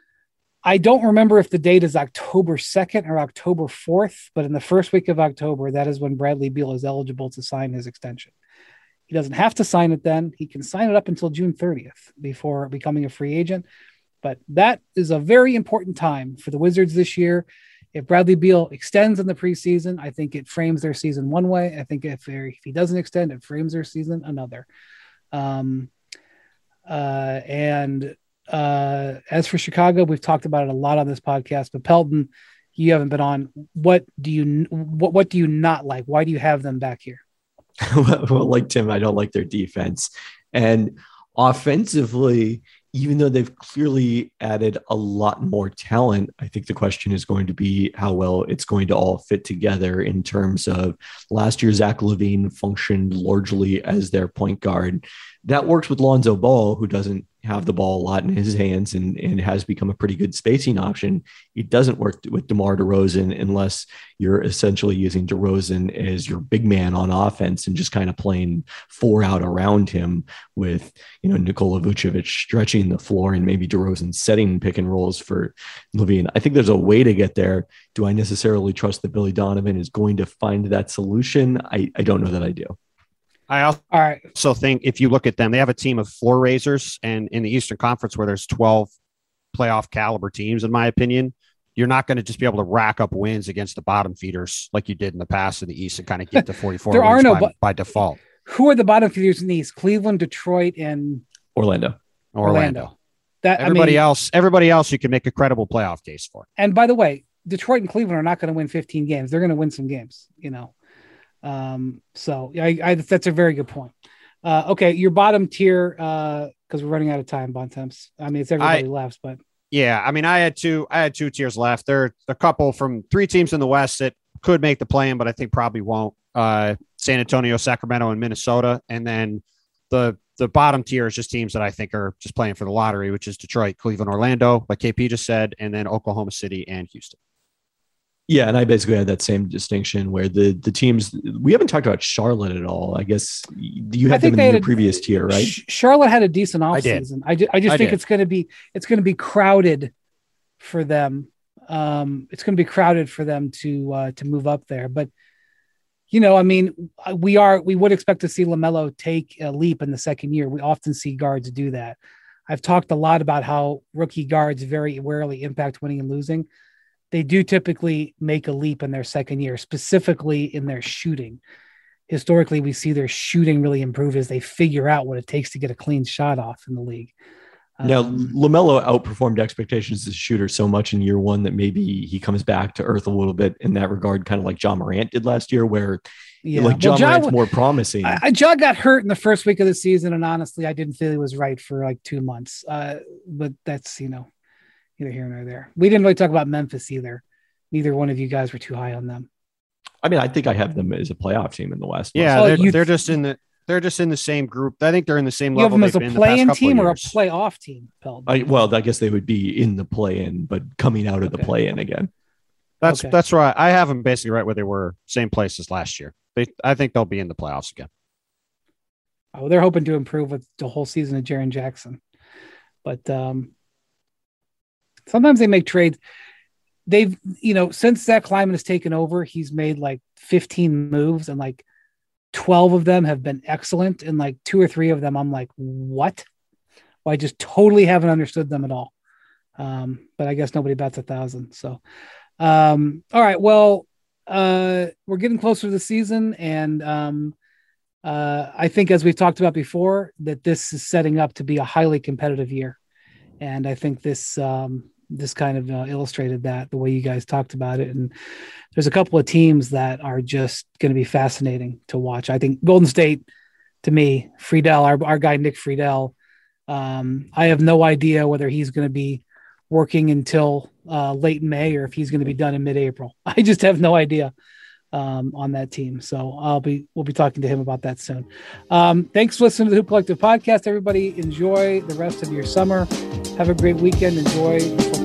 I don't remember if the date is October second or October fourth, but in the first week of October, that is when Bradley Beal is eligible to sign his extension. He doesn't have to sign it then. He can sign it up until June thirtieth before becoming a free agent. But that is a very important time for the Wizards this year. If Bradley Beal extends in the preseason, I think it frames their season one way. I think if, if he doesn't extend, it frames their season another. Um, uh, and uh, as for Chicago, we've talked about it a lot on this podcast, but Pelton, you haven't been on. What do you, what, what do you not like? Why do you have them back here? Well, like Tim, I don't like their defense. And offensively, even though they've clearly added a lot more talent, I think the question is going to be how well it's going to all fit together in terms of last year, Zach LaVine functioned largely as their point guard. That works with Lonzo Ball, who doesn't have the ball a lot in his hands and, and has become a pretty good spacing option. It doesn't work with DeMar DeRozan unless you're essentially using DeRozan as your big man on offense and just kind of playing four out around him with, you know, Nikola Vucevic stretching the floor and maybe DeRozan setting pick and rolls for LaVine. I think there's a way to get there. Do I necessarily trust that Billy Donovan is going to find that solution? I, I don't know that I do. I also All right. So think if you look at them, they have a team of floor raisers, and in the Eastern Conference where there's twelve playoff caliber teams, in my opinion, you're not going to just be able to rack up wins against the bottom feeders like you did in the past in the East and kind of get to forty-four there wins are no by, bo- by default. Who are the bottom feeders in the East? Cleveland, Detroit, and Orlando. Orlando. Orlando. That everybody I mean, else, everybody else, you can make a credible playoff case for. And by the way, Detroit and Cleveland are not going to win fifteen games. They're going to win some games, you know. Um, so I, I, that's a very good point. Uh, okay, your bottom tier, because uh, we're running out of time, Bontemps. I mean, it's everybody I, left, but yeah, I mean, I had two, I had two tiers left. There are a couple from three teams in the West that could make the play-in, but I think probably won't. Uh, San Antonio, Sacramento, and Minnesota, and then the the bottom tier is just teams that I think are just playing for the lottery, which is Detroit, Cleveland, Orlando, like K P just said, and then Oklahoma City and Houston. Yeah, and I basically had that same distinction where the the teams we haven't talked about Charlotte at all. I guess you had them in the previous tier, right? Charlotte had a decent offseason. I, I just, I just I think did. it's going to be it's going to be crowded for them. Um, it's going to be crowded for them to uh, to move up there. But you know, I mean, we are we would expect to see LaMelo take a leap in the second year. We often see guards do that. I've talked a lot about how rookie guards very rarely impact winning and losing. They do typically make a leap in their second year, specifically in their shooting. Historically, we see their shooting really improve as they figure out what it takes to get a clean shot off in the league. Now, Um, LaMelo outperformed expectations as a shooter so much in year one that maybe he comes back to earth a little bit in that regard, kind of like John Morant did last year, where yeah. like John Well, John- Morant's more promising. I, I- John got hurt in the first week of the season, and honestly, I didn't feel he was right for like two months. Uh, but that's, you know, neither here nor there. We didn't really talk about Memphis either. Neither one of you guys were too high on them. I mean, I think I have them as a playoff team in the West. Yeah, Oh, they're, you- they're just in the they're just in the same group. I think they're in the same You have level. them as a they've been in the past play-in couple team of or a years. playoff team, Peld? I, well, I guess they would be in the play-in, but coming out of the Okay. play-in again. That's Okay. that's right. I have them basically right where they were, same place as last year. They, I think they'll be in the playoffs again. Oh, they're hoping to improve with the whole season of Jaren Jackson. But um, sometimes they make trades. They've, you know, since Zach Kleiman has taken over, he's made like fifteen moves and like twelve of them have been excellent. And like two or three of them, I'm like, what? Well, I just totally haven't understood them at all. Um, but I guess nobody bats a thousand. So, um, all right. Well, uh, we're getting closer to the season, and um, uh, I think, as we've talked about before, that this is setting up to be a highly competitive year. And I think this um, this kind of uh, illustrated that the way you guys talked about it. And there's a couple of teams that are just going to be fascinating to watch. I think Golden State, to me, Friedel, our, our guy Nick Friedel, um, I have no idea whether he's going to be working until uh, late May or if he's going to be done in mid-April. I just have no idea um, on that team. So I'll be we'll be talking to him about that soon. Um, thanks for listening to the Hoop Collective podcast. Everybody, enjoy the rest of your summer. Have a great weekend. Enjoy the